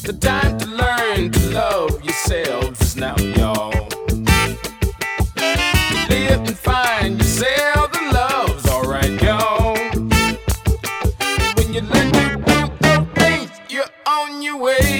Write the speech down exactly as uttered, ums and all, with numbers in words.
The time to learn to love yourselves is now, y'all. Live and find yourself, the love's alright, y'all. When you learn to do those things, you're on your way.